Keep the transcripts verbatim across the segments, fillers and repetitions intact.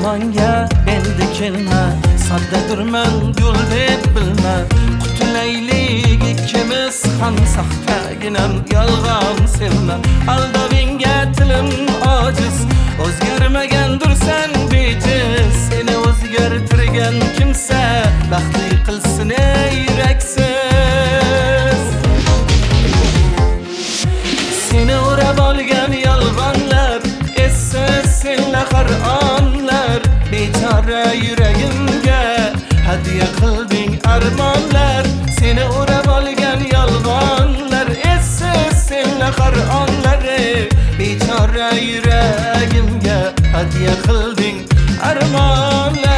yolg'onga endi kelma, sadda durman yo'l deb bilma. Qutulaylik ikkimiz ham saxtaginam yolg'on sevma. Aldovingga tilim ojiz, o'zgarmagandursan bejiz. Seni o'zgartirgan kimsa baxtli qilsin ey yuraksiz. Seni o'rab olgan yolg'onlar, essiz senla har onlar. Bechora yuragimga hadya qilding armonlar. Seni o'rab olgan yolg'onlar, essiz senla har onlar. Bechora yuragimga hadya qilding armonlar.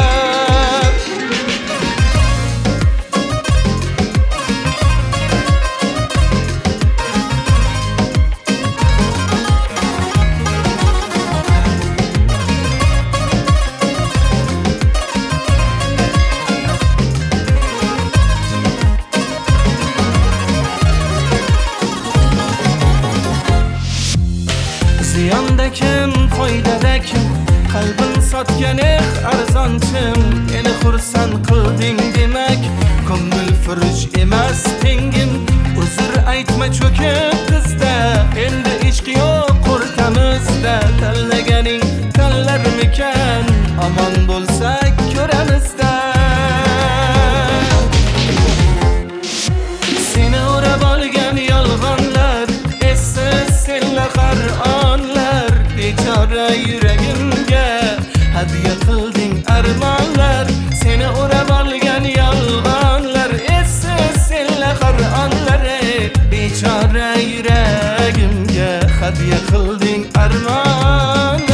Ziyonda kim, foydada kim? Qalbin sotgan eh arzonchim. Meni xursand qilding demak, ko'ngil furush emas tengim. Uzr aytma cho'kib dizda, endi ishq yo'q o'rtamizda. Tanlaganing tanlarmikan, omon bo'lsak ko'ramizda. Seni o'rab olgan yolg'onlar, essiz senla har onlar. Bechora yuragimga hadya qilding armonlar. Seni o'rab olgan yolg'onlar, essiz senla har onlar. Bechora yuragimga hadya qilding armonlar.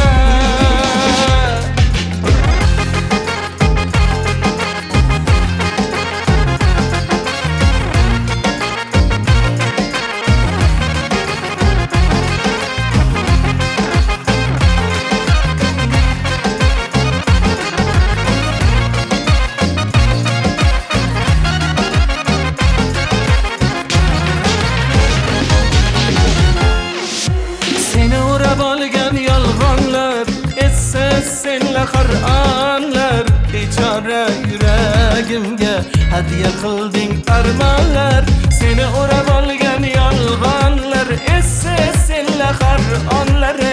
Olgan yolg'onlar, essiz senla har onlar. Bechora yuragimga hadya qilding armonlar. Seni o'rab olgan yolg'onlar, essiz senla har onlar.